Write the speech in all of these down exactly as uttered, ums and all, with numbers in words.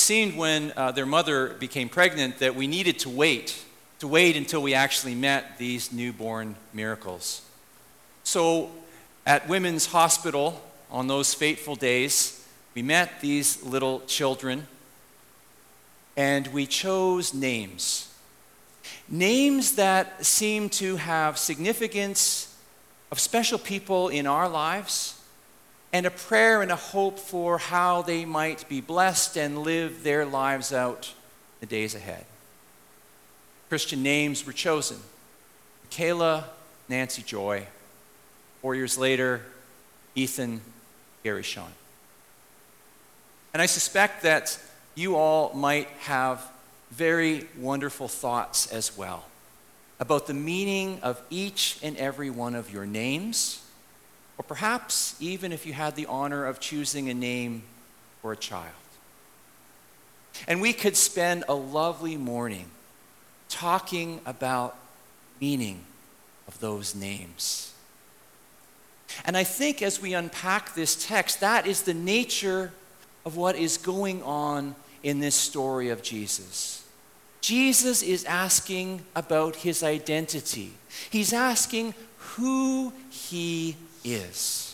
seemed when uh, their mother became pregnant that we needed to wait, to wait until we actually met these newborn miracles. So at Women's Hospital on those fateful days, we met these little children and we chose names. Names that seem to have significance of special people in our lives and a prayer and a hope for how they might be blessed and live their lives out the days ahead. Christian names were chosen. Michaela, Nancy Joy. Four years later, Ethan, Gary Sean. And I suspect that you all might have very wonderful thoughts as well about the meaning of each and every one of your names, or perhaps even if you had the honor of choosing a name for a child. And we could spend a lovely morning talking about meaning of those names. And I think as we unpack this text, that is the nature of what is going on in this story of Jesus. Jesus is asking about his identity. He's asking who he is.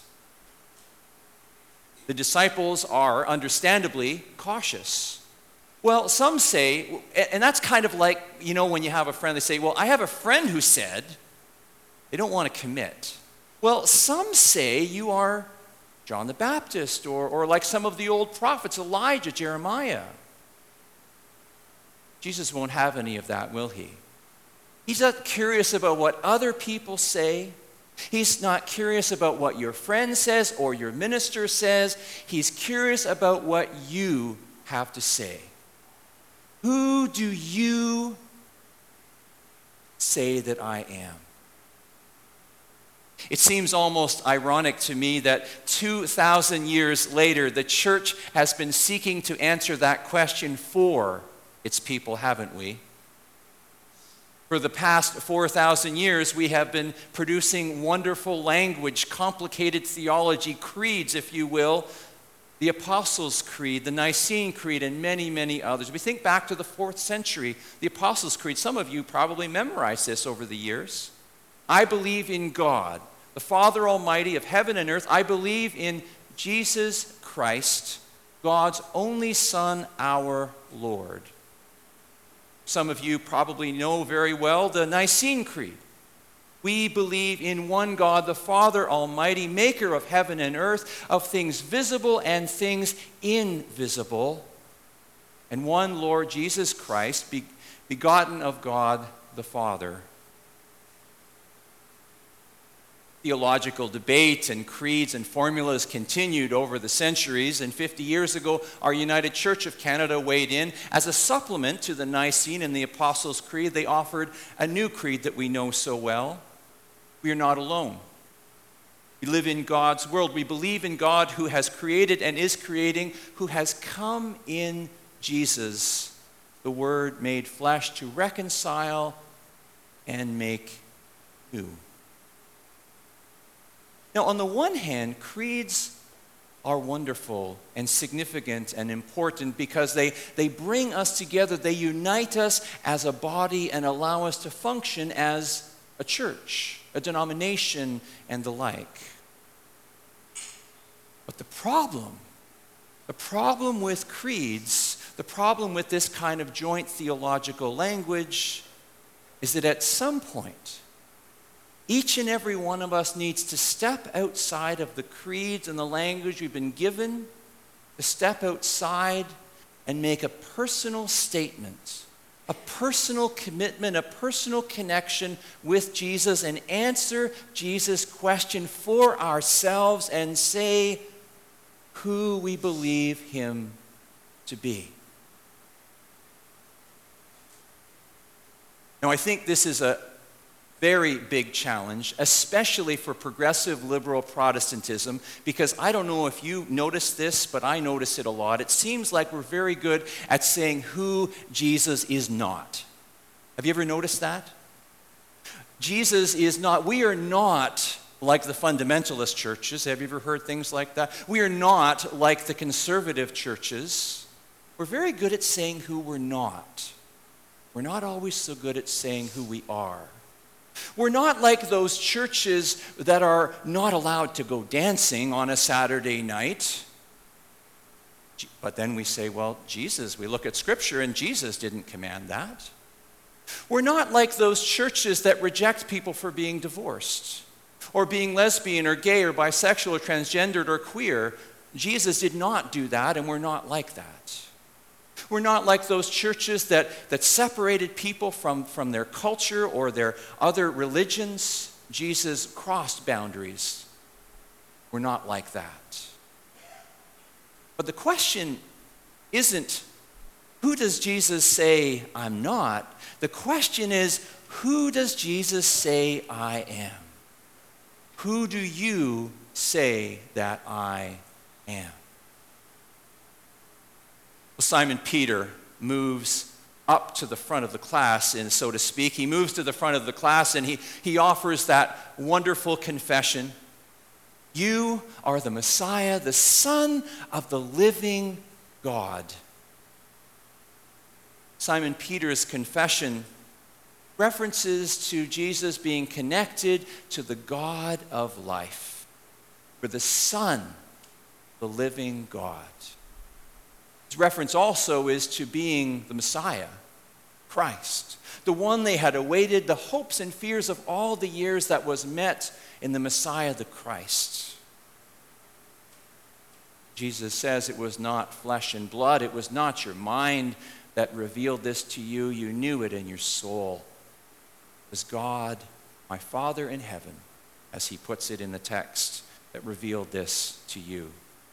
The disciples are understandably cautious. Well, some say, and that's kind of like, you know, when you have a friend, they say, well, I have a friend who said, they don't want to commit. Well, some say you are John the Baptist, or, or like some of the old prophets, Elijah, Jeremiah. Jesus won't have any of that, will he? He's not curious about what other people say. He's not curious about what your friend says or your minister says. He's curious about what you have to say. Who do you say that I am? It seems almost ironic to me that two thousand years later, the church has been seeking to answer that question for its people, haven't we? For the past four thousand years, we have been producing wonderful language, complicated theology, creeds, if you will, the Apostles' Creed, the Nicene Creed, and many, many others. We think back to the fourth century, the Apostles' Creed. Some of you probably memorized this over the years. I believe in God, the Father Almighty of heaven and earth. I believe in Jesus Christ, God's only Son, our Lord. Some of you probably know very well the Nicene Creed. We believe in one God, the Father Almighty, maker of heaven and earth, of things visible and things invisible, and one Lord Jesus Christ, begotten of God the Father. Theological debate and creeds and formulas continued over the centuries, and fifty years ago, our United Church of Canada weighed in. As a supplement to the Nicene and the Apostles' Creed, they offered a new creed that we know so well. We are not alone. We live in God's world. We believe in God who has created and is creating, who has come in Jesus, the Word made flesh, to reconcile and make new. Now, on the one hand, creeds are wonderful and significant and important because they, they bring us together, they unite us as a body and allow us to function as a church, a denomination, and the like. But the problem, the problem with creeds, the problem with this kind of joint theological language is that at some point, each and every one of us needs to step outside of the creeds and the language we've been given, to step outside and make a personal statement, a personal commitment, a personal connection with Jesus, and answer Jesus' question for ourselves and say who we believe him to be. Now, I think this is a very big challenge, especially for progressive liberal Protestantism, because I don't know if you notice this, but I notice it a lot. It seems like we're very good at saying who Jesus is not. Have you ever noticed that? Jesus is not, we are not like the fundamentalist churches. Have you ever heard things like that? We are not like the conservative churches. we're very good at saying who we're not. We're not always so good at saying who we are. We're not like those churches that are not allowed to go dancing on a Saturday night. But then we say, well, Jesus, we look at Scripture and Jesus didn't command that. We're not like those churches that reject people for being divorced or being lesbian or gay or bisexual or transgendered or queer. Jesus did not do that, and we're not like that. We're not like those churches that, that separated people from, from their culture or their other religions. Jesus crossed boundaries. We're not like that. But the question isn't, who does Jesus say I'm not? The question is, who does Jesus say I am? Who do you say that I am? Well, Simon Peter moves up to the front of the class, and so to speak. He moves to the front of the class and he, he offers that wonderful confession. You are the Messiah, the Son of the living God. Simon Peter's confession references to Jesus being connected to the God of life, for the Son, the living God. His reference also is to being the Messiah, Christ, the one they had awaited, the hopes and fears of all the years that was met in the Messiah, the Christ. Jesus says it was not flesh and blood, it was not your mind that revealed this to you, you knew it in your soul. It was God, my Father in heaven, as he puts it in the text, that revealed this to you.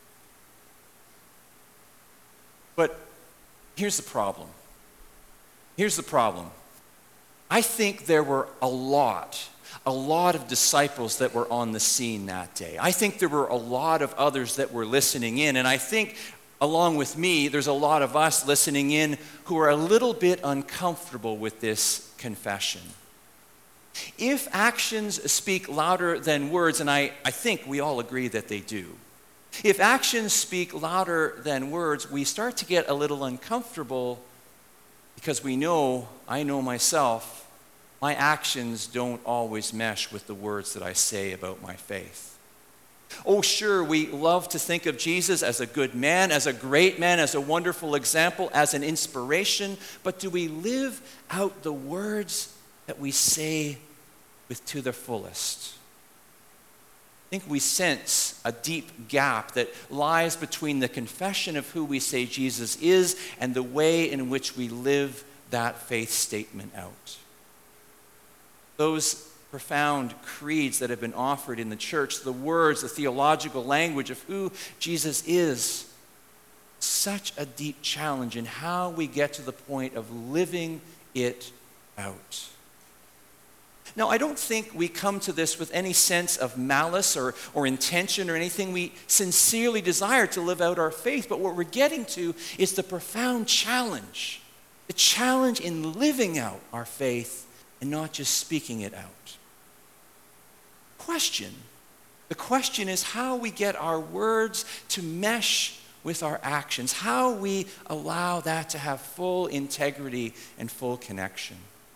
But here's the problem. Here's the problem. I think there were a lot, a lot of disciples that were on the scene that day. I think there were a lot of others that were listening in, and I think along with me, there's a lot of us listening in who are a little bit uncomfortable with this confession. If actions speak louder than words, and I, I think we all agree that they do, if actions speak louder than words, we start to get a little uncomfortable because we know, I know myself, my actions don't always mesh with the words that I say about my faith. Oh, sure, we love to think of Jesus as a good man, as a great man, as a wonderful example, as an inspiration, but do we live out the words that we say with to the fullest? I think we sense a deep gap that lies between the confession of who we say Jesus is and the way in which we live that faith statement out. Those profound creeds that have been offered in the church, the words, the theological language of who Jesus is, such a deep challenge in how we get to the point of living it out. Now, I don't think we come to this with any sense of malice or, or intention or anything. We sincerely desire to live out our faith, but what we're getting to is the profound challenge, the challenge in living out our faith and not just speaking it out. Question. The question is how we get our words to mesh with our actions, how we allow that to have full integrity and full connection.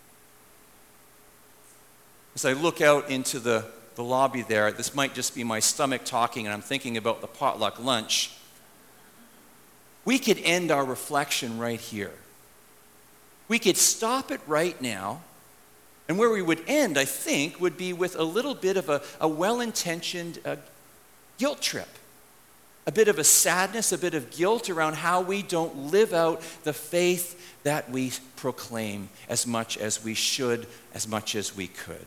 As I look out into the, the lobby there, this might just be my stomach talking and I'm thinking about the potluck lunch. We could end our reflection right here. We could stop it right now. And where we would end, I think, would be with a little bit of a, a well-intentioned uh, guilt trip. A bit of a sadness, a bit of guilt around how we don't live out the faith that we proclaim as much as we should, as much as we could.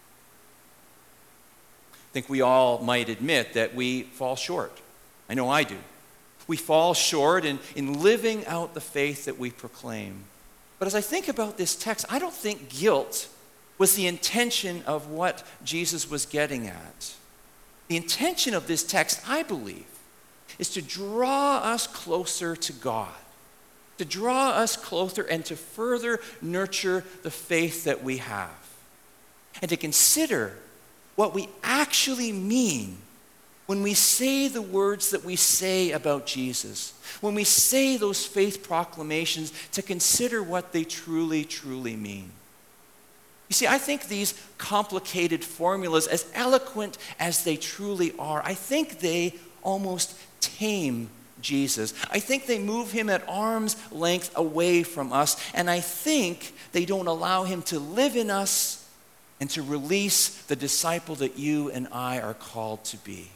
I think we all might admit that we fall short. I know I do. We fall short in, in living out the faith that we proclaim. But as I think about this text, I don't think guilt was the intention of what Jesus was getting at. The intention of this text, I believe, is to draw us closer to God, to draw us closer and to further nurture the faith that we have, and to consider what we actually mean when we say the words that we say about Jesus, when we say those faith proclamations, to consider what they truly, truly mean. You see, I think these complicated formulas, as eloquent as they truly are, I think they almost tame Jesus. I think they move him at arm's length away from us, and I think they don't allow him to live in us and to release the disciple that you and I are called to be.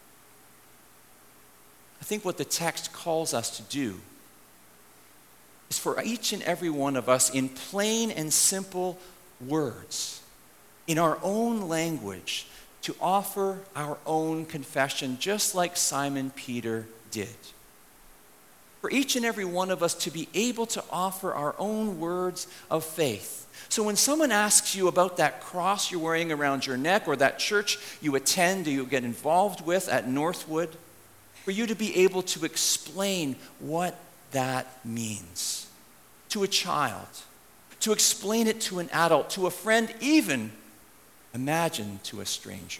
I think what the text calls us to do is for each and every one of us, in plain and simple words, in our own language, to offer our own confession, just like Simon Peter did. For each and every one of us to be able to offer our own words of faith. So when someone asks you about that cross you're wearing around your neck, or that church you attend or you get involved with at Northwood, for you to be able to explain what that means to a child, to explain it to an adult, to a friend, even imagine to a stranger.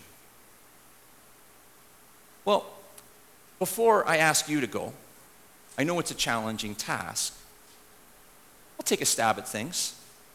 Well, before I ask you to go, I know it's a challenging task. I'll take a stab at things.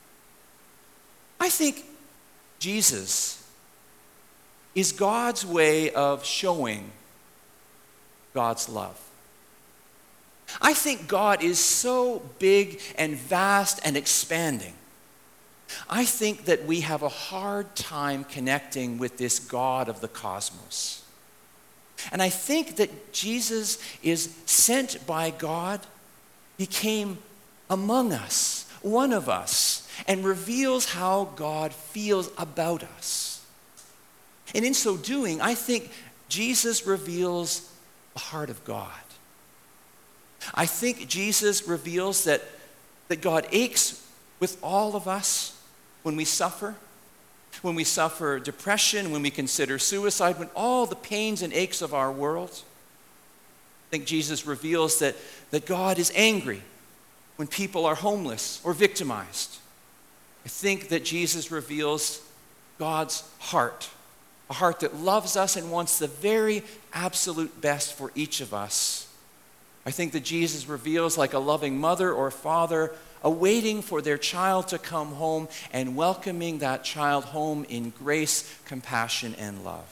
I think Jesus is God's way of showing God's love. I think God is so big and vast and expanding. I think that we have a hard time connecting with this God of the cosmos. And I think that Jesus is sent by God, became among us, one of us, and reveals how God feels about us. And in so doing, I think Jesus reveals the heart of God. I think Jesus reveals that, that God aches with all of us when we suffer, when we suffer depression, when we consider suicide, when all the pains and aches of our world. I think Jesus reveals that, that God is angry when people are homeless or victimized. I think that Jesus reveals God's heart, a heart that loves us and wants the very absolute best for each of us. I think that Jesus reveals, like a loving mother or father, awaiting for their child to come home and welcoming that child home in grace, compassion, and love.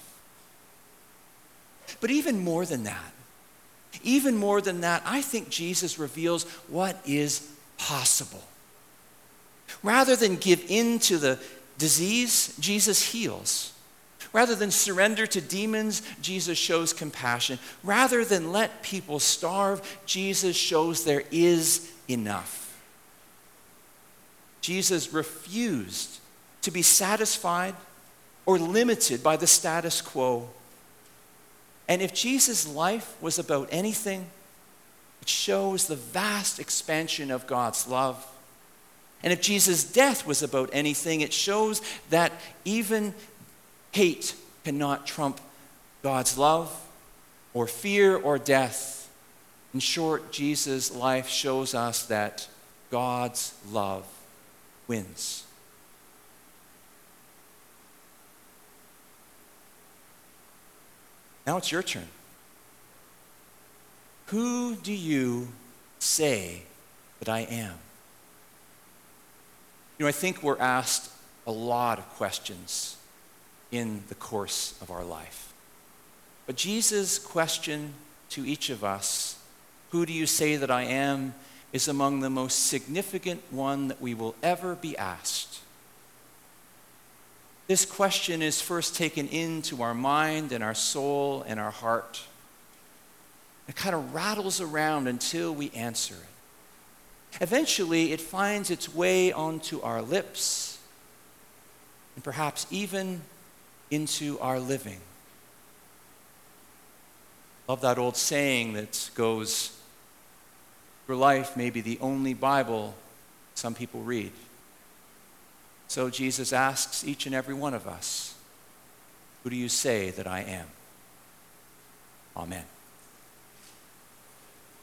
But even more than that, even more than that, I think Jesus reveals what is possible. Rather than give in to the disease, Jesus heals. Rather than surrender to demons, Jesus shows compassion. Rather than let people starve, Jesus shows there is enough. Jesus refused to be satisfied or limited by the status quo. And if Jesus' life was about anything, it shows the vast expansion of God's love. And if Jesus' death was about anything, it shows that even hate cannot trump God's love, or fear, or death. In short, Jesus' life shows us that God's love wins. Now it's your turn. Who do you say that I am? You know, I think we're asked a lot of questions in the course of our life. But Jesus' question to each of us, who do you say that I am, is among the most significant one that we will ever be asked. This question is first taken into our mind and our soul and our heart. It kind of rattles around until we answer it. Eventually, it finds its way onto our lips and perhaps even into our living. Love that old saying that goes, your life may be the only Bible some people read. So Jesus asks each and every one of us, who do you say that I am? Amen.